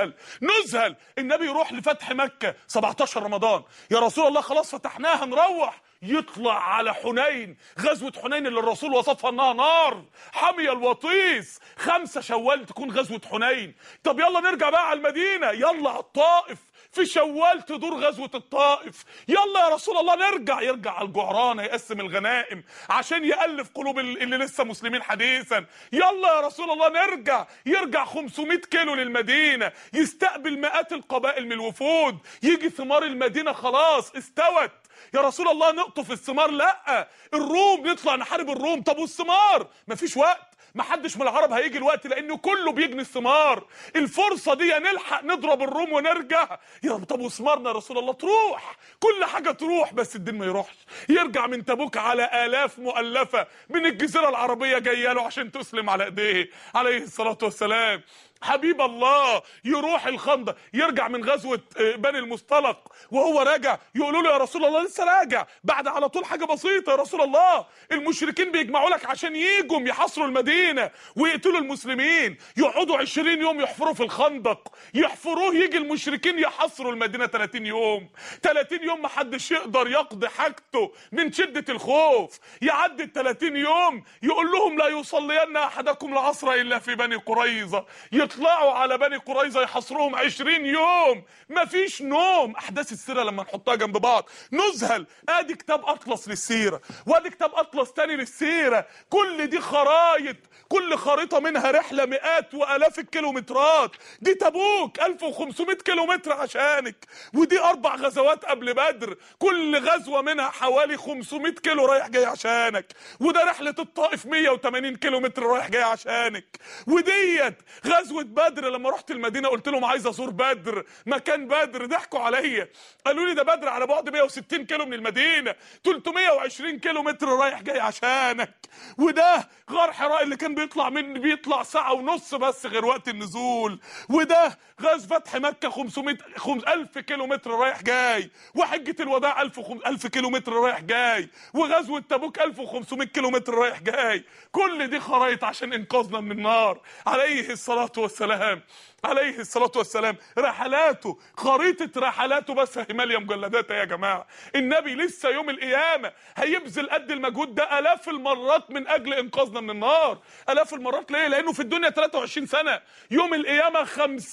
بنذهل. النبي يروح لفتح مكه 17 رمضان، يا رسول الله خلاص فتحناها نروح، يطلع على حنين، غزوة حنين اللي الرسول وصفها انها نار حامية الوطيس. 5 شوال تكون غزوة حنين. طب يلا نرجع بقى على المدينة، يلا على الطائف، في شوال تدور غزوة الطائف. يلا يا رسول الله يرجع على الجعرانة يقسم الغنائم عشان يألف قلوب اللي لسه مسلمين حديثا. يلا يا رسول الله يرجع 500 كيلو للمدينة، يستقبل مئات القبائل من الوفود، يجي ثمار المدينة خلاص استوت. يا رسول الله نقطف الثمار، لا الروم نطلع نحارب الروم. طب والثمار؟ مفيش وقت، محدش من العرب هيجي الوقت لانه كله بيجني الثمار. الفرصه دي نلحق نضرب الروم ونرجع. يا طب وثمارنا يا رسول الله؟ تروح كل حاجه تروح بس الدين ما يروحش. يرجع من تبوك على الاف مؤلفه من الجزيره العربيه جايه له عشان تسلم على ايديه عليه الصلاه والسلام. حبيب الله يروح الخندق، يرجع من غزوة بني المصطلق وهو راجع يقولوا له يا رسول الله لسه راجع، بعد على طول حاجة بسيطة يا رسول الله، المشركين بيجمعوا لك عشان ييجوا يحاصروا المدينة ويقتلوا المسلمين، يقعدوا 20 يوم يحفروا في الخندق، يحفروه يجي المشركين يحاصروا المدينة 30 يوم 30 يوم محدش يقدر يقضي حاجته من شدة الخوف. يعدي 30 يوم يقول لهم لا يصلين احدكم العصر الا في بني قريظة، يطلعوا على بني قريظة يحصروهم 20 يوم مفيش نوم. احداث السيرة لما نحطها جنب بعض نذهل. ادي كتاب اطلس للسيرة وادي كتاب اطلس تاني للسيرة، كل دي خرايط، كل خريطة منها رحلة مئات والاف الكيلومترات. دي تبوك 1500 كيلومتر عشانك، ودي 4 غزوات قبل بدر كل غزوة منها حوالي 500 كيلو رايح جاي عشانك، وده رحلة الطائف 180 كيلومتر رايح جاي عشانك، وديت غزوة غزوة بدر لما رحت المدينة قلت لهم عايز ازور بدر، مكان بدر، ضحكوا عليا قالوا لي ده بدر على بعد 160 كيلو من المدينة، 320 كيلو متر رايح جاي عشانك. وده غار حراء اللي كان بيطلع ساعة ونص بس غير وقت النزول. وده غاز فتح مكة 1000 كيلو متر رايح جاي، وحجة الوداع 1000 كيلو متر رايح جاي، وغزوة تبوك 1500 كيلو متر رايح جاي. كل دي خرايط عشان انقاذنا من النار عليه الصلاة والسلام. عليه الصلاة والسلام رحلاته، خريطة رحلاته بس مالية مجلدات يا جماعة. النبي لسه يوم القيامة هيبذل قد المجهود ده آلاف المرات من أجل إنقاذنا من النار. آلاف المرات ليه؟ لأنه في الدنيا 23 سنة، يوم القيامة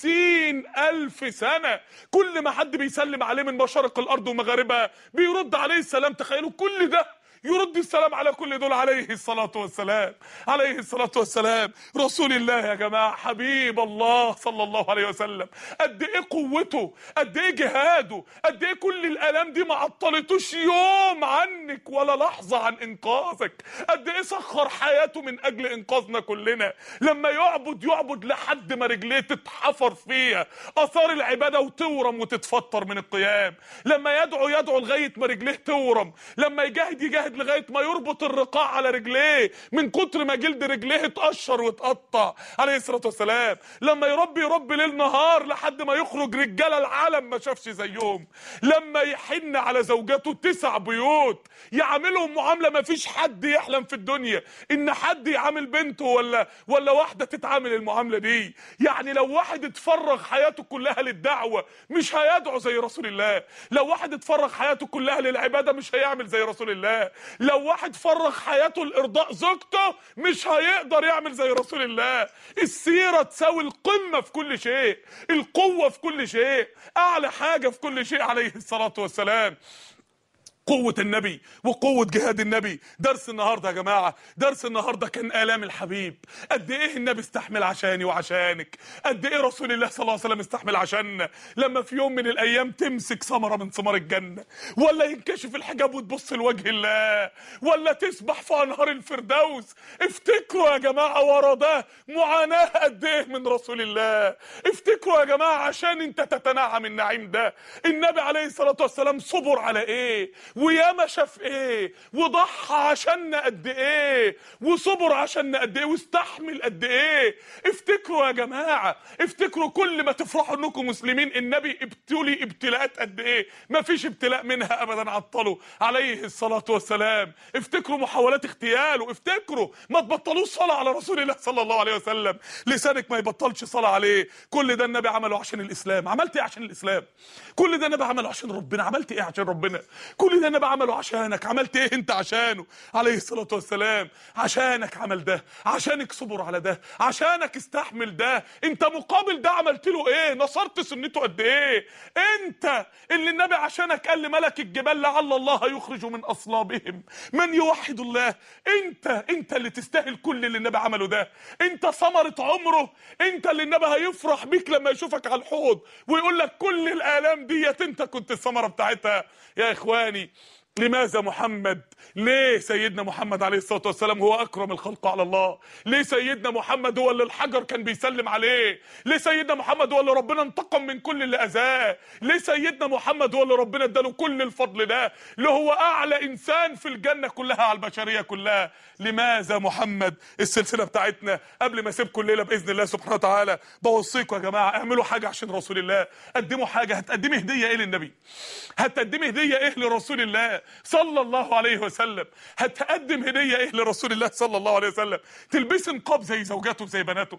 50,000 سنة. كل ما حد بيسلم عليه من مشارق الأرض ومغاربها بيرد عليه السلام. تخيلوا كل ده يرد السلام على كل دول عليه الصلاة والسلام. عليه الصلاة والسلام رسول الله يا جماعة، حبيب الله صلى الله عليه وسلم. قد ايه قوته، قد ايه جهاده، قد ايه كل الآلام دي ما عطلتوش يوم عنك ولا لحظة عن انقاذك. قد ايه سخر حياته من اجل انقاذنا كلنا. لما يعبد لحد ما رجليه تتحفر فيها اثار العبادة وتورم وتتفطر من القيام. لما يدعو لغاية ما رجليه تورم. لما يجاهد لغايه ما يربط الرقاع على رجليه من كتر ما جلد رجليه اتقشر واتقطع عليه الصلاه والسلام. لما يربي ليل نهار لحد ما يخرج رجاله العالم ما شافش زيهم. لما يحن على زوجاته 9 بيوت، يعاملهم معامله ما فيش حد يحلم في الدنيا ان حد يعامل بنته ولا واحده تتعامل المعامله دي. يعني لو واحد اتفرغ حياته كلها للدعوه مش هيدعو زي رسول الله. لو واحد اتفرغ حياته كلها للعباده مش هيعمل زي رسول الله. لو واحد فرغ حياته لإرضاء زوجته مش هيقدر يعمل زي رسول الله. السيرة تساوي القمة في كل شيء، القوة في كل شيء، أعلى حاجة في كل شيء عليه الصلاة والسلام. قوة النبي وقوة جهاد النبي. درس النهاردة يا جماعة، درس النهاردة كان آلام الحبيب. قد ايه النبي استحمل عشاني وعشانك، قد ايه رسول الله صلى الله عليه وسلم استحمل عشاننا. لما في يوم من الأيام تمسك ثمرة من ثمار الجنة، ولا ينكشف الحجاب وتبص لوجه الله، ولا تسبح في أنهار الفردوس، افتكروا يا جماعة ورا ده معاناة قد ايه من رسول الله. افتكروا يا جماعة عشان انت تتنعم النعيم ده النبي عليه الصلاة والسلام صبر على ايه، وياما شاف ايه، وضحى عشاننا قد ايه، وصبر عشاننا قد ايه، واستحمل قد ايه. افتكروا يا جماعه، افتكروا كل ما تفرحوا انكم مسلمين النبي ابتلي ابتلاءات قد ايه، ما فيش ابتلاء منها ابدا عطله عليه الصلاه والسلام. افتكروا محاولات اغتياله، افتكروا ما تبطلوش صلاه على رسول الله صلى الله عليه وسلم، لسانك ما يبطلش صلاه عليه. كل ده النبي عمله عشان الاسلام. عملت ايه عشان الاسلام؟ كل ده النبي عمله عشان ربنا. عملت ايه عشان ربنا؟ كل ده النبي عمله عشانك. عملت ايه انت عشانه عليه الصلاة والسلام؟ عشانك عمل ده، عشانك صبر على ده، عشانك استحمل ده. انت مقابل ده عملت له ايه؟ نصرت سنته قد ايه؟ انت اللي النبي عشانك قال لملك الجبال لعل الله يخرج من اصلابهم من يوحد الله. انت اللي تستاهل كل اللي النبي عمله ده. انت ثمرة عمره. انت اللي النبي هيفرح بيك لما يشوفك على الحوض ويقول لك كل الآلام ديت انت كنت الثمرة بتاعتها. يا اخواني، لماذا محمد؟ ليه سيدنا محمد عليه الصلاة والسلام هو أكرم الخلق على الله؟ ليه سيدنا محمد هو اللي الحجر كان بيسلم عليه؟ ليه سيدنا محمد هو اللي ربنا انتقم من كل اللي أذاه؟ ليه سيدنا محمد هو اللي ربنا اداله كل الفضل ده، اللي هو أعلى إنسان في الجنة كلها على البشرية كلها؟ لماذا محمد؟ السلسلة بتاعتنا قبل ما أسيبكم الليلة بإذن الله سبحانه وتعالى بوصيكم يا جماعة اعملوا حاجة عشان رسول الله. قدموا حاجة. هتقدمي هدية إيه للنبي؟ هتقدمي هدية إيه لرسول الله صلى الله عليه وسلم؟ هتقدم هديه ايه لرسول الله صلى الله عليه وسلم؟ تلبسي نقاب زي زوجاته وزي بناته،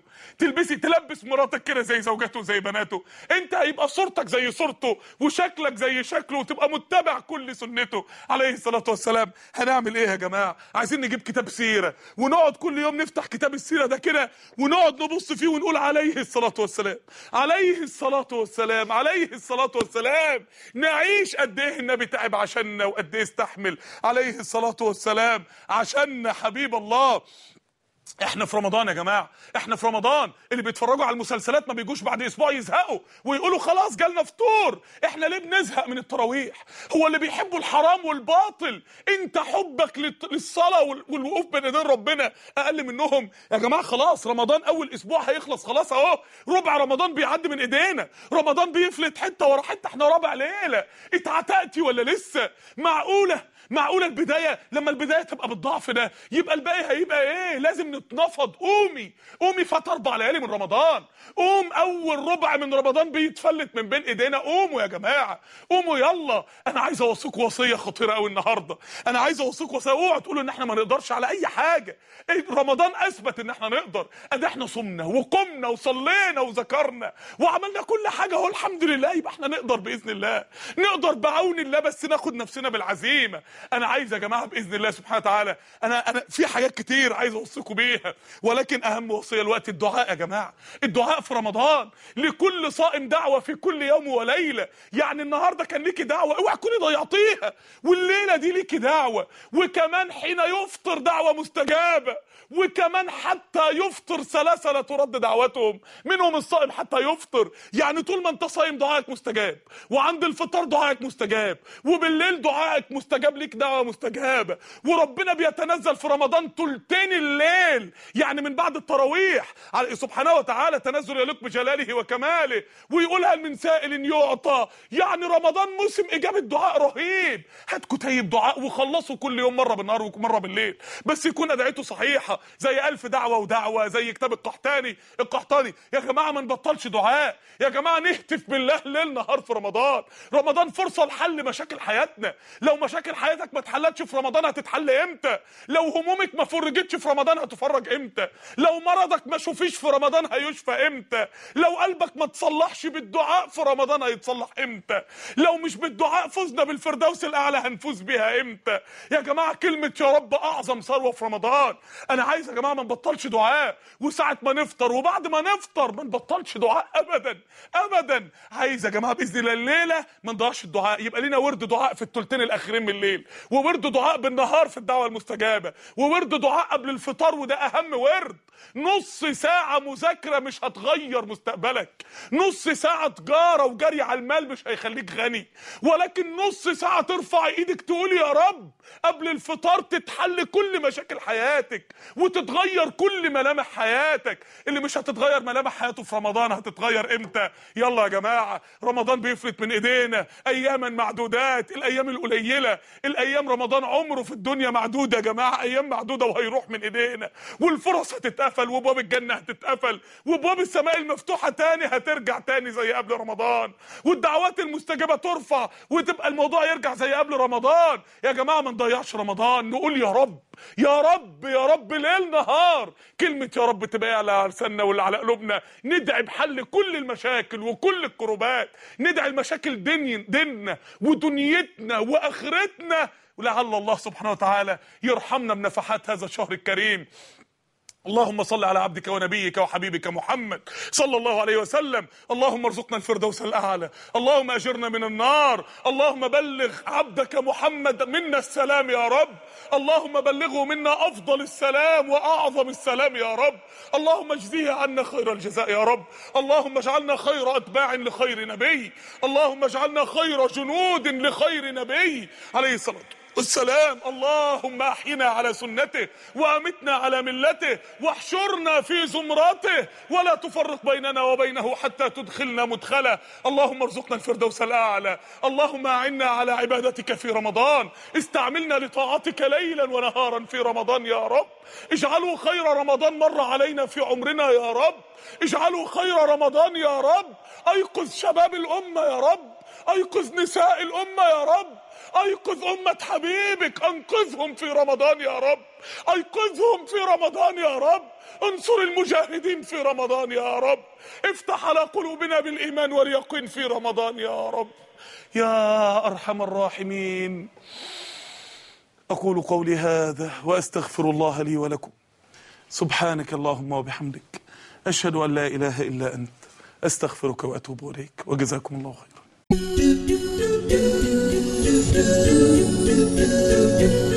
تلبس مراتك كده زي زوجاته وزي بناته. انت هيبقى صورتك زي صورته وشكلك زي شكله وتبقى متبع كل سنته عليه الصلاه والسلام. هنعمل ايه يا جماعه؟ عايزين نجيب كتاب سيره ونقعد كل يوم نفتح كتاب السيره ده كده ونقعد نبص فيه ونقول عليه الصلاه والسلام، عليه الصلاه والسلام، عليه الصلاه والسلام. نعيش قد ايه النبي تعب عشاننا وقد ايه استحمل عليه الصلاة والسلام عشان حبيب الله. احنا في رمضان يا جماعه، احنا في رمضان. اللي بيتفرجوا على المسلسلات ما بيجوش بعد اسبوع يزهقوا ويقولوا خلاص جالنا فطور. احنا ليه بنزهق من التراويح؟ هو اللي بيحبوا الحرام والباطل انت حبك للصلاه والوقوف بين ايدين ربنا اقل منهم؟ يا جماعه خلاص رمضان اول اسبوع هيخلص، خلاص اهو ربع رمضان بيعدي من ايدينا، رمضان بيفلت حته ورا حته، احنا رابع ليله. اتعتقتي ولا لسه؟ معقوله البدايه لما البدايه تبقى بالضعف ده يبقى الباقي هيبقى ايه؟ لازم نتنفض. قومي فات 4 ليالي من رمضان، قوم اول ربع من رمضان بيتفلت من بين ايدينا. قوموا يا جماعه، قوموا يلا. انا عايز اوصيكم وصيه خطيره قوي النهارده، انا عايز اوصيكم وصيه. اوعوا تقولوا ان احنا ما نقدرش على اي حاجه. رمضان اثبت ان احنا نقدر. ادي احنا صمنا وقمنا وصلينا وذكرنا وعملنا كل حاجه اهو الحمد لله. يبقى احنا نقدر باذن الله، نقدر بعون الله، بس ناخد نفسنا بالعزيمه. انا عايز يا جماعه باذن الله سبحانه وتعالى، انا في حاجات كتير عايز اوصيكم بيها، ولكن اهم وصيه الوقت الدعاء يا جماعه. الدعاء في رمضان، لكل صائم دعوه في كل يوم وليله. يعني النهارده كان ليكي دعوه، اوعي تكوني ضيعتيها، والليله دي ليكي دعوه، وكمان حين يفطر دعوه مستجابه، وكمان حتى يفطر 3 لا ترد دعوتهم، منهم الصائم حتى يفطر. يعني طول ما انت صايم دعائك مستجاب، وعند الفطار دعائك مستجاب، وبالليل دعائك مستجاب، ليك دعوه مستجابه. وربنا بيتنزل في رمضان ثلثين الليل، يعني من بعد التراويح سبحانه وتعالى تنزل يليق بجلاله وكماله، ويقول هل من سائل يعطى. يعني رمضان موسم اجابه دعاء رهيب. هات كتيب دعاء وخلصوا كل يوم مره بالنهار ومره بالليل، بس يكون ادعيته صحيحه، زي 1000 دعوه ودعوه، زي كتاب القحطاني. يا جماعه ما نبطلش دعاء، يا جماعه نهتف بالله ليل نهار في رمضان. رمضان فرصه لحل مشاكل حياتنا. لو مشاكل حياتك ما اتحلتش في رمضان هتتحل امتى؟ لو همومك ما فرجتش في رمضان هتفرج امتى؟ لو مرضك ما شوفيش في رمضان هيشفى امتى؟ لو قلبك ما تصلحش بالدعاء في رمضان هيتصلح امتى؟ لو مش بالدعاء فزنا بالفردوس الاعلى هنفوز بيها امتى؟ يا جماعه كلمه يا رب اعظم ثروه في رمضان. انا عايز يا جماعه ما نبطلش دعاء، وساعه ما نفطر وبعد ما نفطر ما نبطلش دعاء ابدا ابدا. عايز يا جماعه باذن الله الليله ما نضيعش الدعاء، يبقى لنا ورد دعاء في الثلثين الاخيرين من الليل، وورد دعاء بالنهار في الدعوه المستجابه، وورد دعاء قبل الفطار، وده اهم ورد. نص ساعه مذاكره مش هتغير مستقبلك، نص ساعه تجاره وجري على المال مش هيخليك غني، ولكن نص ساعه ترفع ايدك تقول يا رب قبل الفطار تتحل كل مشاكل حياتك وتتغير كل ملامح حياتك. اللي مش هتتغير ملامح حياته في رمضان هتتغير امتى؟ يلا يا جماعه رمضان بيفلت من ايدينا اياما معدودات، الايام القليله، الايام رمضان عمره في الدنيا معدوده يا جماعه، ايام معدوده وهيروح من ايدينا، والفرص هتتقفل، وابواب الجنه هتتقفل، وابواب السماء المفتوحه تاني هترجع تاني زي قبل رمضان، والدعوات المستجابه ترفع وتبقى الموضوع يرجع زي قبل رمضان. يا جماعه ما نضيعش رمضان، نقول يا رب يا رب يا رب ليل نهار. كلمه يا رب تبقى على لساننا واللي على قلوبنا، ندعي بحل كل المشاكل وكل الكروبات، ندعي المشاكل ديننا ودنيتنا واخرتنا، ولعل الله سبحانه وتعالى يرحمنا بنفحات هذا الشهر الكريم. اللهم صل على عبدك ونبيك وحبيبك محمد صلى الله عليه وسلم. اللهم ارزقنا الفردوس الأعلى، اللهم أجرنا من النار، اللهم بلغ عبدك محمد منا السلام يا رب، اللهم بلغه منا أفضل السلام وأعظم السلام يا رب، اللهم اجزيه عنا خير الجزاء يا رب، اللهم اجعلنا خير أتباع لخير نبي، اللهم اجعلنا خير جنود لخير نبي عليه الصلاة والسلام. اللهم احينا على سنته وامتنا على ملته واحشرنا في زمرته ولا تفرق بيننا وبينه حتى تدخلنا مدخله. اللهم ارزقنا الفردوس الاعلى، اللهم اعنا على عبادتك في رمضان، استعملنا لطاعتك ليلا ونهارا في رمضان يا رب، اجعله خير رمضان مر علينا في عمرنا يا رب، اجعله خير رمضان يا رب. ايقظ شباب الامه يا رب، ايقظ نساء الامه يا رب، ايقظ امة حبيبك، انقذهم في رمضان يا رب، ايقظهم في رمضان يا رب، انصر المجاهدين في رمضان يا رب، افتح على قلوبنا بالايمان واليقين في رمضان يا رب يا ارحم الراحمين. اقول قولي هذا واستغفر الله لي ولكم. سبحانك اللهم وبحمدك، اشهد ان لا اله الا انت، استغفرك واتوب اليك، وجزاكم الله خيرا.